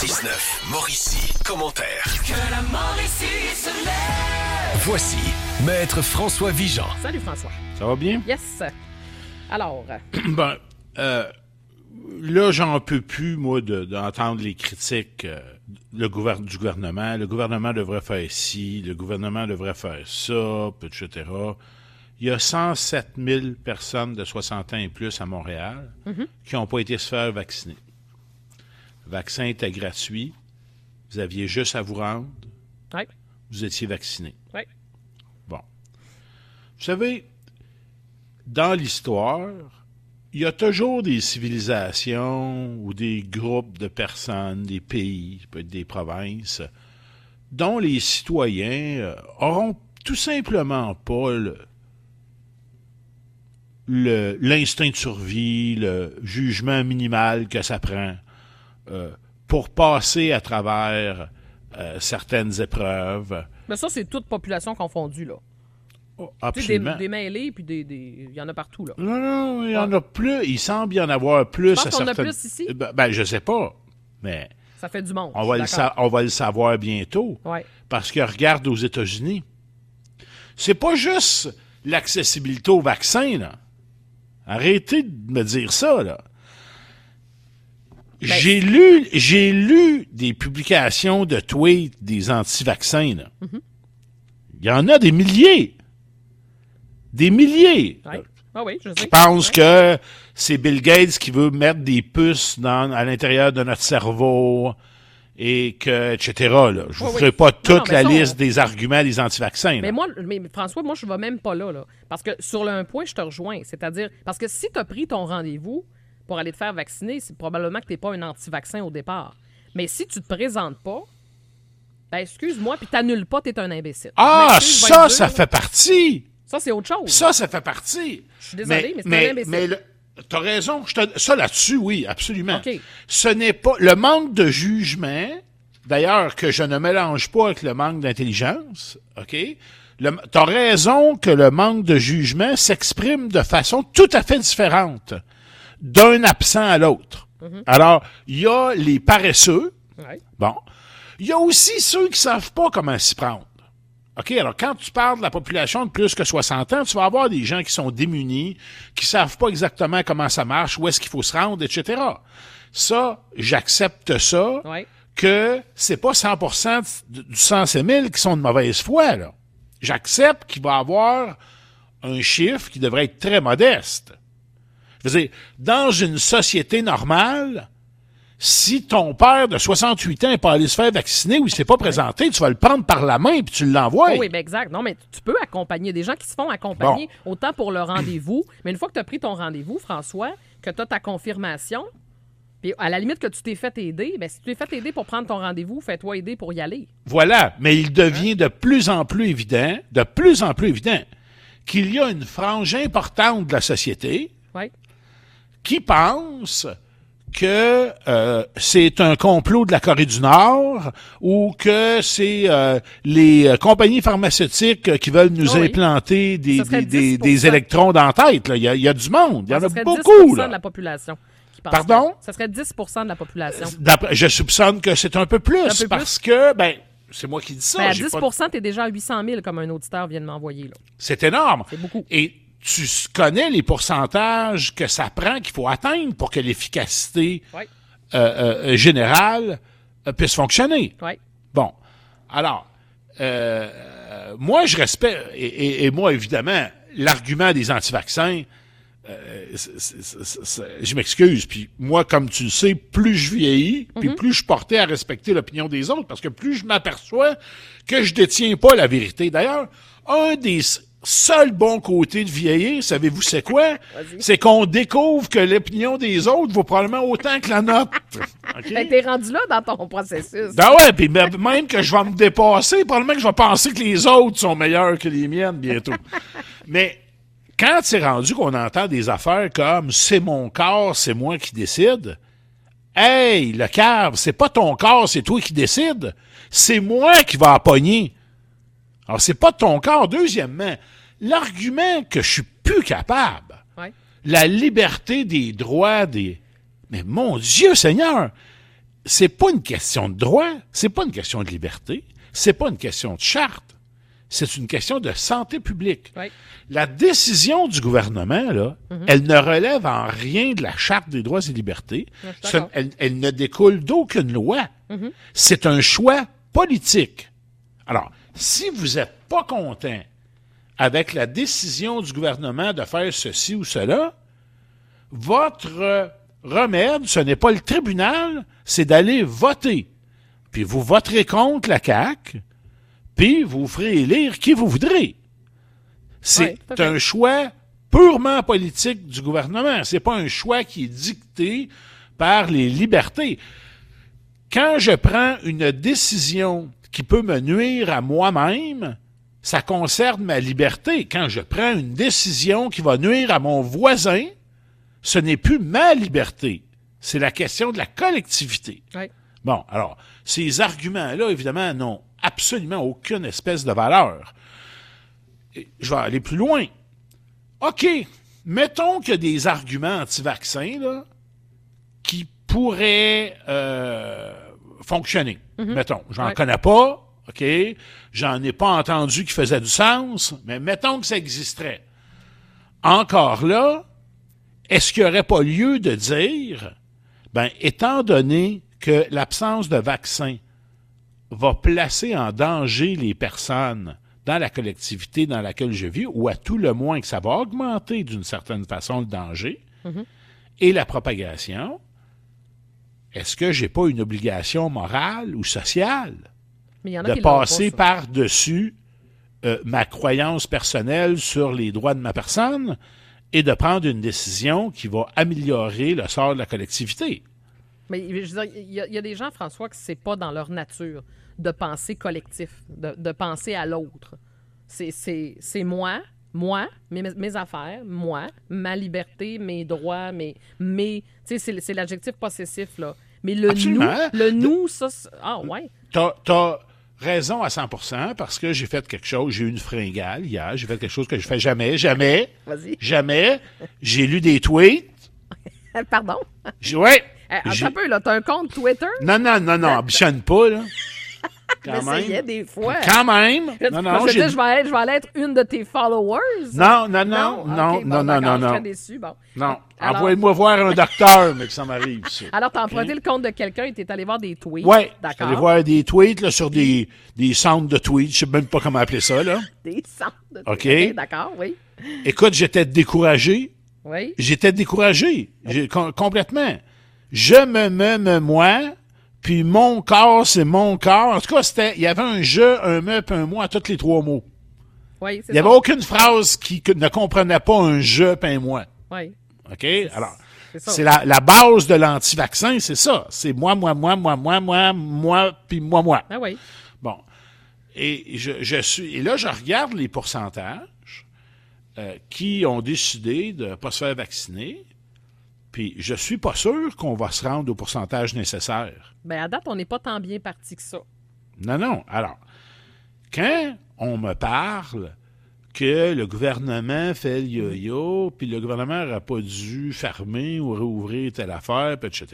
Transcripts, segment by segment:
969, Mauricie, commentaire. Que la Mauricie se lève. Voici Maître François Vigeant. Salut François. Ça va bien? Yes. Alors, Ben, là, j'en peux plus, moi, d'entendre les critiques du gouvernement. Le gouvernement devrait faire ci, le gouvernement devrait faire ça, etc. Il y a 107 000 personnes de 60 ans et plus à Montréal qui n'ont pas été se faire vacciner. Le vaccin était gratuit. Vous aviez juste à vous rendre. ouais, Vous étiez vacciné. ouais. Bon. Vous savez, dans l'histoire, il y a toujours des civilisations ou des groupes de personnes, des pays, ça peut être des provinces, dont les citoyens auront tout simplement pas l'instinct de survie, le jugement minimal que ça prend pour passer à travers certaines épreuves. Mais ça, c'est toute population confondue, là. Oh, Tu sais, absolument. des mêlés, puis il y en a partout, là. Non, il y en a plus. Il semble y en avoir plus. Tu penses à qu'on en a certaines... plus ici? Ben, je sais pas. Mais Ça fait du monde. on va le savoir bientôt. Ouais. Parce que regarde aux États-Unis. C'est pas juste l'accessibilité au vaccin, là. Arrêtez de me dire ça, là. Ben, J'ai lu des publications de tweets des anti-vaccins, là. Il y en a des milliers. Des milliers. Ouais. Ah oui, je sais. Qui pensent Ouais. que c'est Bill Gates qui veut mettre des puces à l'intérieur de notre cerveau et que, etc. Là. Je ne vous Oui, ferai oui. pas Non, toute mais la ça, liste des arguments des anti-vaccins. là. Mais François, moi, je ne vais même pas là. Parce que sur un point, je te rejoins. C'est-à-dire, parce que si tu as pris ton rendez-vous pour aller te faire vacciner, c'est probablement que tu n'es pas un anti-vaccin au départ. Mais si tu te présentes pas, ben excuse-moi, puis tu n'annules pas, tu es un imbécile. Ah, Je m'excuse, je vais ça, être ça dur. fait partie. Ça, c'est autre chose. Ça fait partie. Je suis désolée, mais c'est un imbécile. Mais t'as raison. Ça là-dessus, oui, absolument. OK. Ce n'est pas... Le manque de jugement, d'ailleurs, que je ne mélange pas avec le manque d'intelligence, OK? T'as raison que le manque de jugement s'exprime de façon tout à fait différente d'un absent à l'autre. Alors, il y a les paresseux. Ouais. Bon. Il y a aussi ceux qui savent pas comment s'y prendre. OK? Alors, quand tu parles de la population de plus que 60 ans, tu vas avoir des gens qui sont démunis, qui savent pas exactement comment ça marche, où est-ce qu'il faut se rendre, etc. Ça, j'accepte ça, Ouais. que c'est pas 100% du 100 000 qui sont de mauvaise foi, là. J'accepte qu'il va y avoir un chiffre qui devrait être très modeste. Je veux dire, dans une société normale, si ton père de 68 ans n'est pas allé se faire vacciner ou il s'est pas présenté, tu vas le prendre par la main et puis tu l'envoies. Oh oui, ben exact. Non, mais tu peux accompagner des gens qui se font accompagner autant pour le rendez-vous, mais une fois que tu as pris ton rendez-vous, François, que tu as ta confirmation, puis à la limite que tu t'es fait aider, ben si tu t'es fait aider pour prendre ton rendez-vous, fais-toi aider pour y aller. Voilà, mais il devient de plus en plus évident, qu'il y a une frange importante de la société Oui. qui pense que c'est un complot de la Corée du Nord ou que c'est les compagnies pharmaceutiques qui veulent nous Ah oui. implanter Ça serait des 10%. électrons dans la tête. Là. Il y a du monde. Il y en Ça a serait beaucoup. 10% Là. de la population qui pense Pardon? ça. Ça serait 10% de la population. Je soupçonne que c'est un peu plus, Un peu plus? parce que, c'est moi qui dis ça. Ben, à j'ai 10%, pas- t'es déjà à 800 000, comme un auditeur vient de m'envoyer. Là. C'est énorme. C'est beaucoup. Et tu connais les pourcentages que ça prend, qu'il faut atteindre pour que l'efficacité Oui. générale puisse fonctionner. Oui. Bon. Alors, moi, je respecte, et moi, évidemment, l'argument des anti-vaccins, je m'excuse, puis moi, comme tu le sais, plus je vieillis, puis plus je suis porté à respecter l'opinion des autres, parce que plus je m'aperçois que je détiens pas la vérité. D'ailleurs, un des seuls bons côtés de vieillir, savez-vous c'est quoi? C'est qu'on découvre que l'opinion des autres vaut probablement autant que la nôtre. OK? Ben, t'es rendu là dans ton processus. Ben ouais, puis même que je vais me dépasser, probablement que je vais penser que les autres sont meilleurs que les miennes bientôt. Mais quand c'est rendu qu'on entend des affaires comme « c'est mon corps, c'est moi qui décide », hey, le cave, c'est pas ton corps, c'est toi qui décide, c'est moi qui va en pogner. Alors, c'est pas ton corps. Deuxièmement, l'argument que je suis plus capable, Ouais. la liberté des droits des... Mais mon Dieu Seigneur, c'est pas une question de droit, c'est pas une question de liberté, c'est pas une question de charte, c'est une question de santé publique. Oui. La décision du gouvernement, là, elle ne relève en rien de la Charte des droits et libertés. Elle ne découle d'aucune loi. C'est un choix politique. Alors, si vous n'êtes pas content avec la décision du gouvernement de faire ceci ou cela, votre remède, ce n'est pas le tribunal, c'est d'aller voter. Puis vous voterez contre la CAQ, puis vous ferez élire qui vous voudrez. C'est un choix purement politique du gouvernement. C'est pas un choix qui est dicté par les libertés. Quand je prends une décision qui peut me nuire à moi-même, ça concerne ma liberté. Quand je prends une décision qui va nuire à mon voisin, ce n'est plus ma liberté. C'est la question de la collectivité. Oui. Bon, alors, ces arguments-là, évidemment, n'ont absolument aucune espèce de valeur. Je vais aller plus loin. OK, mettons qu'il y a des arguments anti-vaccins là, qui pourraient fonctionner. Mettons, j'en connais pas, OK, j'en ai pas entendu qui faisait du sens, mais mettons que ça existerait. Encore là, est-ce qu'il n'y aurait pas lieu de dire, étant donné que l'absence de vaccin va placer en danger les personnes dans la collectivité dans laquelle je vis, ou à tout le moins que ça va augmenter d'une certaine façon le danger et la propagation, est-ce que j'ai pas une obligation morale ou sociale de passer par-dessus ma croyance personnelle sur les droits de ma personne et de prendre une décision qui va améliorer le sort de la collectivité? Mais je veux dire, il y a des gens, François, que c'est pas dans leur nature de penser collectif, de penser à l'autre. C'est moi, mes affaires, moi, ma liberté, mes droits, mes tu sais, c'est l'adjectif possessif, là. Mais le nous, ça... Ah, ouais. T'as raison à 100% parce que j'ai fait quelque chose, j'ai eu une fringale hier, j'ai fait quelque chose que je fais jamais. Vas-y. Jamais. J'ai lu des tweets. Pardon? Ouais. Attends un peu, là, t'as un compte Twitter? Non, ambitionne pas, là. Quand même. Des fois. Quand même. Non, je vais aller être une de tes followers. Non. Okay, je serais déçu. Bon. Non. Alors, envoyez-moi voir un docteur, mais que ça m'arrive, ça. Alors, t'as emprunté le compte de quelqu'un et t'es allé voir des tweets. Oui. D'accord. Allé voir des tweets là, sur des centres de tweets. Je sais même pas comment appeler ça, là. Des centres de tweets. OK. D'accord, oui. Écoute, j'étais découragé. Oui. J'étais découragé. Complètement. Je me, moi... Puis mon corps, c'est mon corps. En tout cas, il y avait un je, un me, puis un moi à tous les trois mots. Oui, c'est ça. Il n'y avait aucune phrase qui ne comprenait pas un je, puis un moi. Oui. OK? Alors, c'est la base de l'anti-vaccin, c'est ça. C'est moi, puis moi. Ah oui. Bon. Et et là, je regarde les pourcentages qui ont décidé de ne pas se faire vacciner. Puis je suis pas sûr qu'on va se rendre au pourcentage nécessaire. À date, on n'est pas tant bien parti que ça. Non. Alors, quand on me parle que le gouvernement fait le yo-yo, puis le gouvernement n'aurait pas dû fermer ou rouvrir telle affaire, etc.,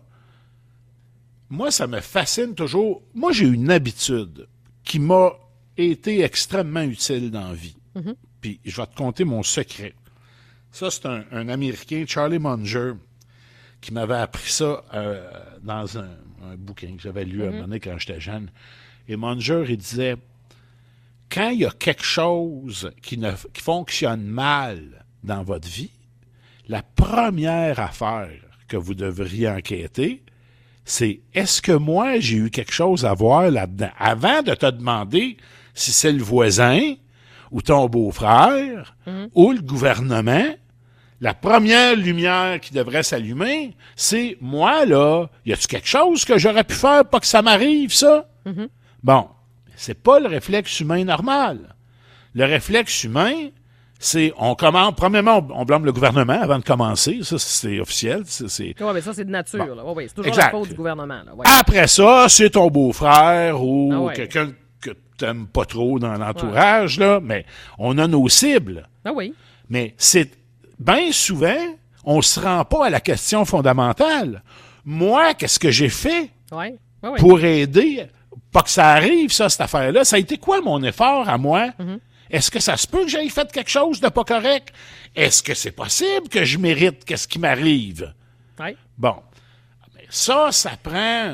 moi, ça me fascine toujours. Moi, j'ai une habitude qui m'a été extrêmement utile dans la vie. Puis je vais te conter mon secret. Ça, c'est un Américain, Charlie Munger, qui m'avait appris ça dans un bouquin que j'avais lu à un moment donné quand j'étais jeune. Et Munger, il disait, quand il y a quelque chose qui fonctionne mal dans votre vie, la première affaire que vous devriez enquêter, c'est est-ce que moi, j'ai eu quelque chose à voir là-dedans? Avant de te demander si c'est le voisin ou ton beau-frère ou le gouvernement, la première lumière qui devrait s'allumer, c'est moi, là, y a-tu quelque chose que j'aurais pu faire pour que ça m'arrive, ça? Bon, c'est pas le réflexe humain normal. Le réflexe humain, c'est, premièrement, on blâme le gouvernement avant de commencer, ça, c'est officiel. Oui, mais ça, c'est de nature, bon. là. Oui, c'est toujours Exact. la faute du gouvernement, là. Ouais. Après ça, c'est ton beau-frère ou quelqu'un que t'aimes pas trop dans l'entourage, là, mais on a nos cibles. Ah oui. Mais c'est bien souvent, on se rend pas à la question fondamentale. Moi, qu'est-ce que j'ai fait Oui, oui, oui. pour aider, pas que ça arrive, ça, cette affaire-là. Ça a été quoi mon effort à moi? Est-ce que ça se peut que j'aille fait quelque chose de pas correct? Est-ce que c'est possible que je mérite qu'est-ce qui m'arrive? Oui. Bon. Mais ça prend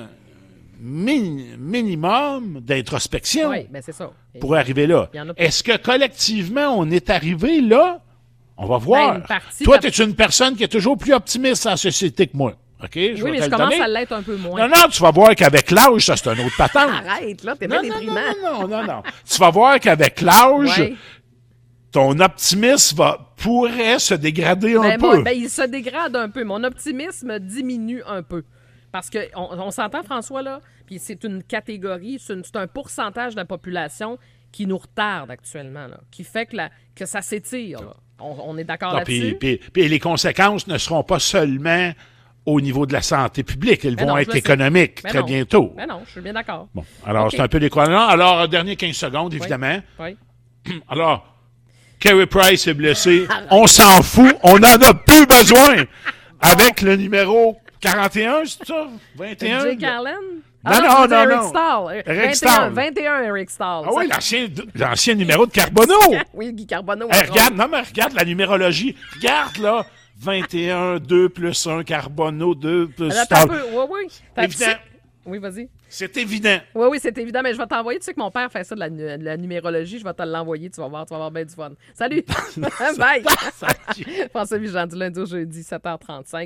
minimum d'introspection Oui, bien c'est ça. pour arriver là. Il y en a pas. Est-ce que collectivement, on est arrivé là? On va voir. une partie Toi, de tu es une personne qui est toujours plus optimiste en société que moi. OK? Oui, vais mais te je le commence donner. à l'être un peu moins. Non, tu vas voir qu'avec l'âge, ça, c'est un autre patente. Arrête, là, t'es bien déprimant. Non. Tu vas voir qu'avec l'âge, Ouais. ton optimisme pourrait se dégrader un Ben, peu. il se dégrade un peu. Mon optimisme diminue un peu. Parce que on s'entend, François, là, puis c'est une catégorie, c'est un pourcentage de la population qui nous retarde actuellement, là, qui fait que ça s'étire. Là. On est d'accord Ah, là-dessus? puis les conséquences ne seront pas seulement au niveau de la santé publique. Elles Ben vont non, être je le sais. économiques Ben très non. bientôt. Ben non, je suis bien d'accord. Bon, alors, OK. c'est un peu décourageant. Alors, dernier 15 secondes, évidemment. Oui. Alors, Carey Price est blessé. On s'en fout. On n'en a plus besoin. Avec le numéro 41, c'est ça? 21? Jake Allen? Non, tu non, veux dire non. Eric Stahl. Eric Stahl. 21 Eric Stahl. Ah oui, Ça- l'ancien numéro de Carbonneau. Oui, Guy Carbonneau. Hey, regarde la numérologie. Regarde, là. 21, 2 plus 1, Carbonneau, 2 plus Attends un Stahl. peu. Oui. Évident. Oui, vas-y. C'est évident. Oui, c'est évident, mais je vais t'envoyer. Tu sais que mon père fait ça de la numérologie. Je vais te l'envoyer. Tu vas avoir bien du fun. Salut! Bye! François Vigent, du lundi au jeudi, 7h35.